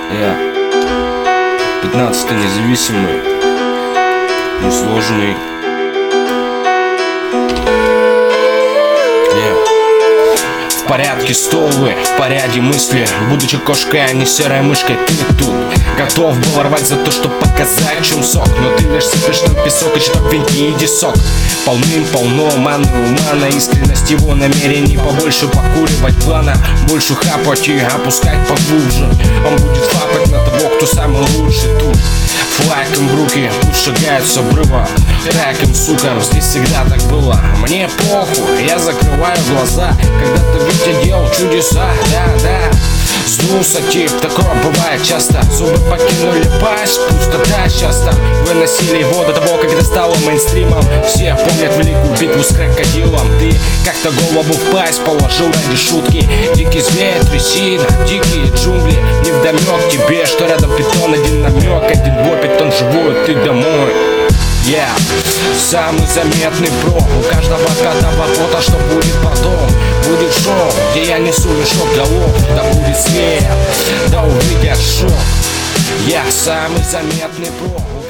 15-й независимый, несложный. В порядке столы, в порядке мысли. Будучи кошкой, а не серой мышкой, ты тут готов был рвать за то, чтобы показать, в чем сок. Но ты лишь сыпешь на песок и читал винти, иди сок. Полным-полно маны ума, на искренность его намерений. Побольше покуривать плана, больше хапать и опускать поглубже. Он будет фапать на того, кто самый лучший тут. Флайком в руки, тут шагают с обрыва. Треком, сукам, здесь всегда так было. Мне похуй, я закрываю глаза. Когда-то Витя делал чудеса, да. Сдулся тип, такое бывает часто. Зубы покинули пасть, пустота часто. Выносили его до того, как это стало мейнстримом. Все помнят великую битву с крокодилом. Ты как-то голову в пасть положил ради шутки. Дикий зверь, трясина, дикие джунгли. Невдомёк тебе, что рядом питон. Один намек, один бой, питон живой, ты домой. Самый заметный про. У каждого каждого фото, что будет потом. Будет шоу, где я несу мешок голов. Да будет свет, да увидят шок. Я самый заметный про.